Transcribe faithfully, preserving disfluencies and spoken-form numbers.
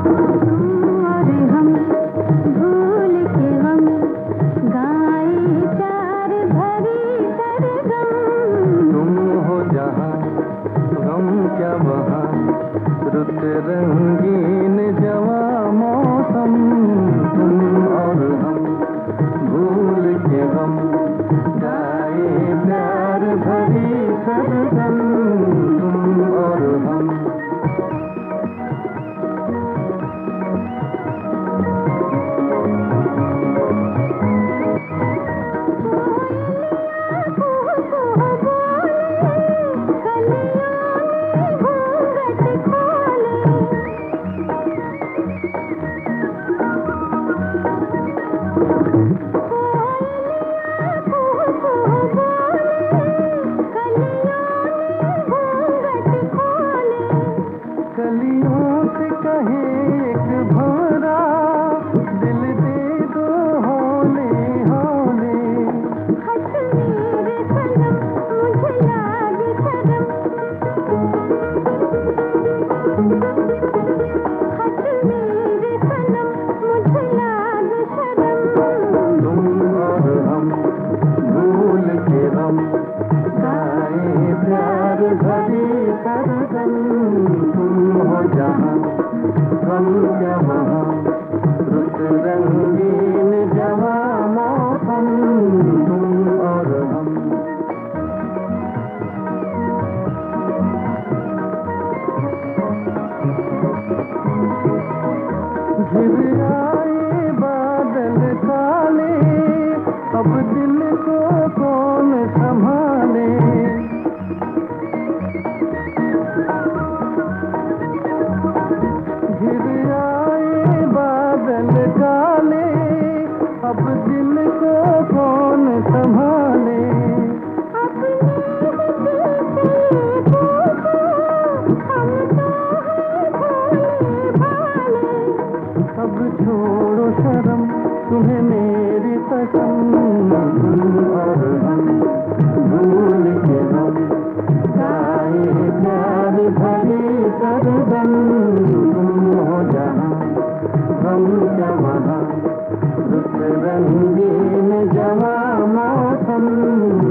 और हम भूल के हम गाए प्यार भरी सरगम। तुम हो जहाँ गम क्या वहाँ, रुत रंगीन जवा मौसम। तुम और हम भूल के हम गाए प्यार भरी सरगम। तुम और हम कलियों से कहे एक भंवरा, दिल दे दो होले होले। हंस मेरे सनम मुझे लागे शर्म, हंस मेरे सनम मुझे लागे शर्म। तुम और हम भूल के हम गाए प्यार भरी सरगम। तुम हो जहाँ हम क्या वहाँ, रुत रंगीन जवा मौसम। तुम और हम घिर आए बादल काले, अब दिल को कौन संभाले। घिर आए बादल काले, अब दिल को कौन संभाले। अपने ही दिल से पूछो, हम तो हैं भोले भाले। अब छोड़ो शर्म, तुम्हें मेरी कसम। तुम और हम भूल के हम गाए प्यार भरी सरगम। तुम हो जहाँ हम क्या वहाँ, रुत रंगीन जवा मौसम।